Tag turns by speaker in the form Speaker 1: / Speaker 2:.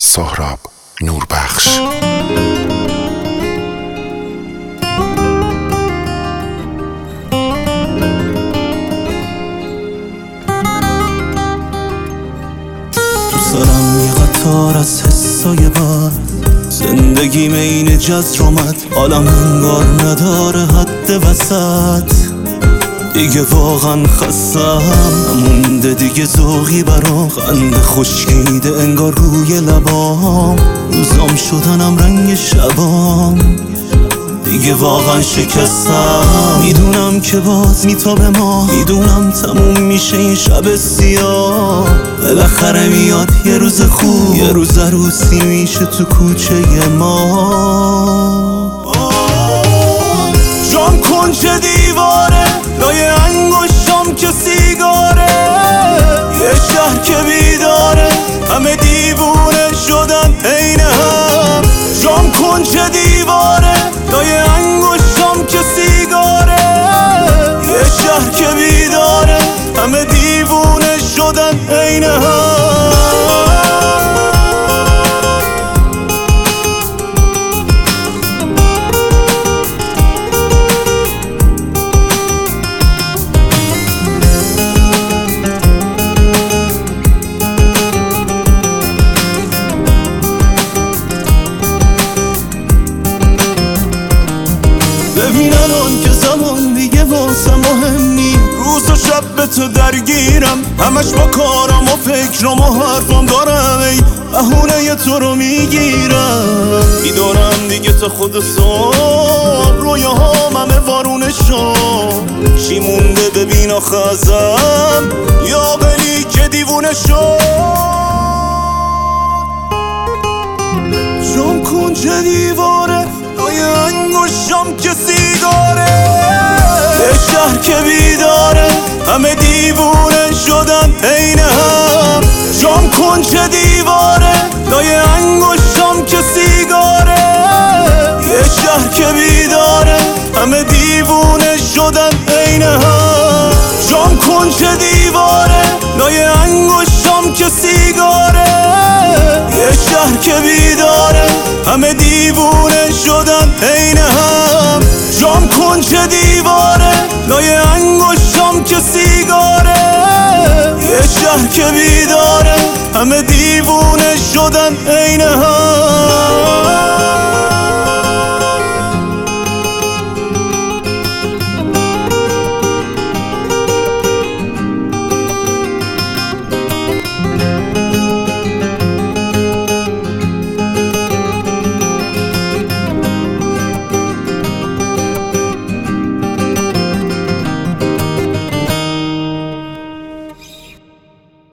Speaker 1: سهراب نوربخش.
Speaker 2: تو سرم یه قطار از حسای بد، زندگیم این جزر اومد، حالم انگار نداره حد وسط. دیگه واقعا خستم، نمونده دیگه ذوقی برام، خنده خشکیده انگار روی لبام، روزام شدنم رنگ شبام، دیگه واقعا شکستم. میدونم که باز میتابه ما، میدونم تموم میشه این شب سیاه، بالاخره میاد یه روز خوب، یه روز عروسی میشه تو کوچه ما. جام کنج دیواره، لای انگشتام که سیگاره، یه شهر که بیداره، همه دیوونه شدن عین هم. جام کنج دیواره، لای انگشتام که سیگاره، یه شهر که بیداره، همه دیوونه شدن عین هم. ببین الان که زمان دیگه واسه مهم نی، روز و شب به تو درگیرم، همش با کارم و فکرم و حرفم دارم، ای بهونه تو رو میگیرم. میدونم دیگه تا خود صبح رویاهام همه وارونشم، چی مونده ببین آخه ازم، یا عقلی که دیوونه شد. جام کنج دیواره، لای انگشتام که سیگاره، یه شهر که بیداره، همه دیوونه شدن عین هم. جام کنج دیواره، لای انگشتام که سیگاره، یه شهر که بیداره، همه دیوونه شدن عین هم. جام کنج دیواره، لای انگشتام که سیگاره، یه شهر که بیداره، همه دیوونه شدن عین هم. جام کنج